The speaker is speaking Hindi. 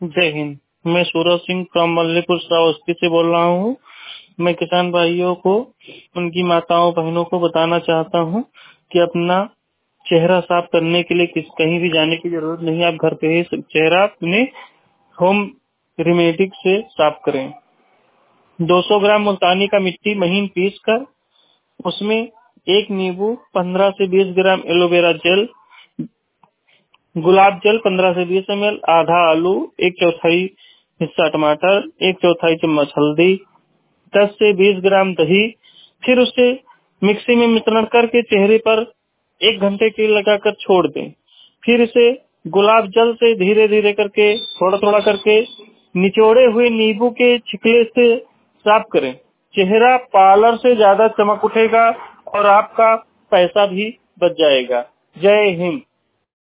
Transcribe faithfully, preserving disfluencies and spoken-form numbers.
जय हिंद। मैं सूरज सिंह फ्रॉम मल्लीपुर श्रावस्ती से बोल रहा हूँ। मैं किसान भाइयों को, उनकी माताओं बहनों को बताना चाहता हूँ कि अपना चेहरा साफ करने के लिए किस कहीं भी जाने की जरूरत नहीं है। आप घर पे ही चेहरा अपने होम रेमेडी से साफ करें। दो सौ ग्राम मुल्तानी का मिट्टी महीन पीस कर उसमें एक नींबू, पंद्रह से बीस ग्राम एलोवेरा जेल, गुलाब जल पंद्रह से बीस एम एल, आधा आलू, एक चौथाई हिस्सा टमाटर, एक चौथाई चम्मच हल्दी, दस से बीस ग्राम दही। फिर उसे मिक्सी में मिश्रण करके चेहरे पर एक घंटे के लिए लगाकर छोड़ दें। फिर इसे गुलाब जल से धीरे धीरे करके, थोड़ा थोड़ा करके निचोड़े हुए नींबू के छिकले से साफ करें। चेहरा पार्लर से ज्यादा चमक उठेगा और आपका पैसा भी बच जाएगा। जय हिंद।